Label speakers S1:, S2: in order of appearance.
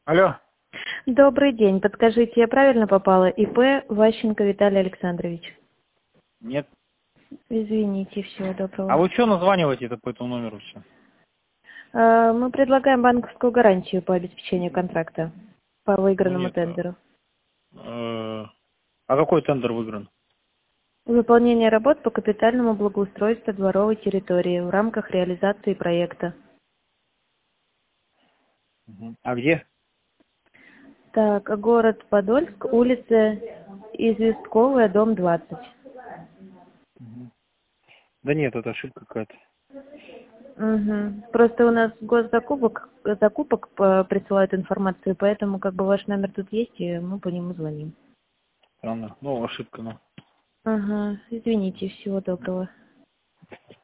S1: Алло.
S2: Добрый день. Подскажите, я правильно попала? ИП Ващенко Виталий Александрович.
S1: Нет.
S2: Извините, всего
S1: А
S2: доброго.
S1: вы что названиваете-то по этому номеру все?
S2: Мы предлагаем банковскую гарантию по обеспечению контракта по
S1: Ну
S2: выигранному
S1: нет.
S2: тендеру.
S1: А какой тендер выигран?
S2: Выполнение работ по капитальному благоустройству дворовой территории в рамках реализации проекта.
S1: Мгм. А где?
S2: Так, город Подольск, улица Известковая, дом 20.
S1: Мгм. Да нет, это ошибка какая-то.
S2: Угу. Просто у нас закупок присылают информацию, поэтому как бы ваш номер тут есть, и мы по нему звоним.
S1: Странно. Ну, ошибка, ну.
S2: Ага, извините, всего доброго.